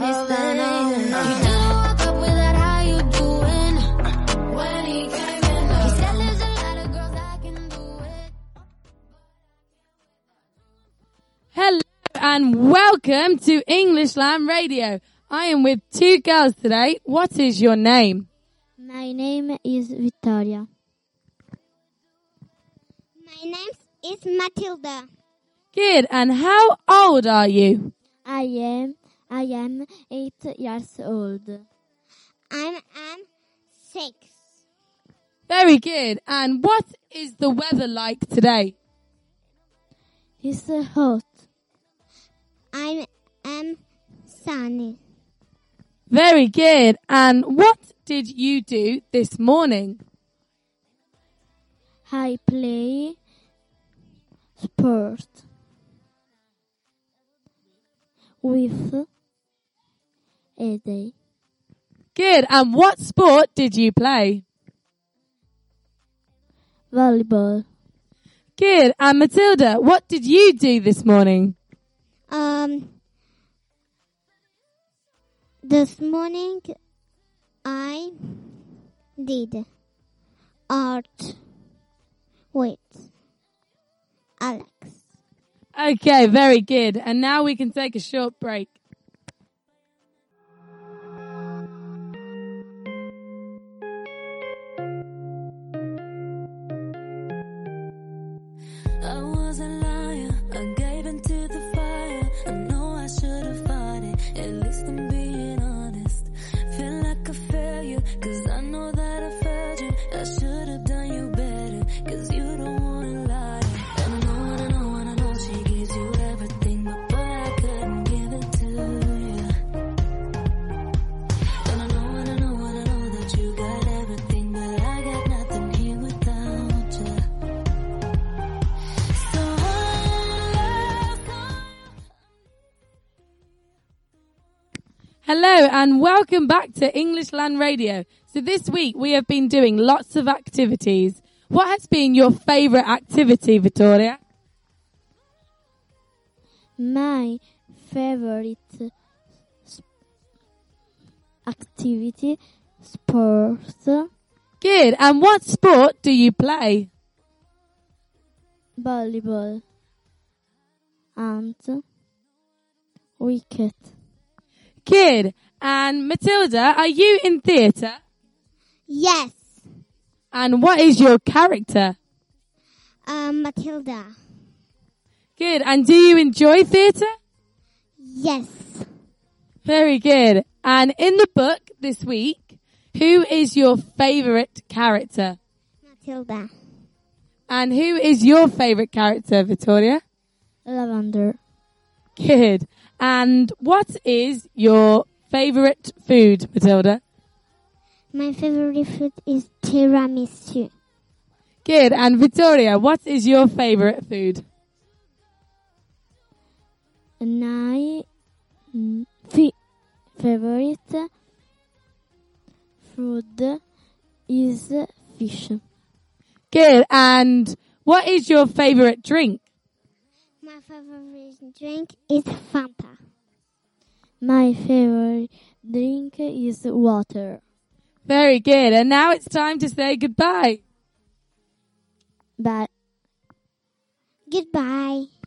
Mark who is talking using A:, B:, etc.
A: Mr. No. You didn't walk up with that, how you doing? When he came in, he said there's a lot of girls that can do it.
B: Hello and welcome to Englishland Radio. I am with two girls today. What is your name?
C: My name is Victoria.
D: My name is Matilda.
B: Good. And how old are you?
C: I am 8 years old.
D: I'm 6.
B: Very good. And what is the weather like today?
C: It's hot.
D: I am sunny.
B: Very good. And what did you do this morning?
C: I play sport with Eddie.
B: Good. And what sport did you play?
C: Volleyball.
B: Good. And Matilda, what did you do this morning?
D: This morning I did art with Alex.
B: Okay, very good. And now we can take a short break.
A: I was a liar, I gave into the fire. I know I should have fought it, at least I'm being honest. Feel like a failure, cause I know that I failed you. I should have done you better, cause you don't wanna lie. And I know she gives you everything, but boy, I couldn't give it to you. And I know that you got everything, but I got nothing here without you.
B: Hello and welcome back to Englishland Radio. So this week we have been doing lots of activities. What has been your favourite activity, Victoria?
C: My favorite activity, sports,
B: Good. And what sport do you play?
C: volleyball, and cricket.
B: Good. And Matilda, are you in theatre?
D: Yes,
B: And what is your character?
D: Matilda.
B: Good. And do you enjoy theatre?
D: Yes,
B: Very good. And in the book this week, who is your favourite character?
D: Matilda.
B: And who is your favourite character, Victoria?
C: Lavender.
B: Good. And what is your favourite food, Matilda?
D: My favorite food is tiramisu.
B: Good. And Victoria, what is your favourite food?
C: My favorite food is fish.
B: Good. And what is your favourite drink?
D: My favorite drink is Fanta.
C: My favorite drink is water.
B: Very good. And now it's time to say goodbye.
C: But
D: Goodbye.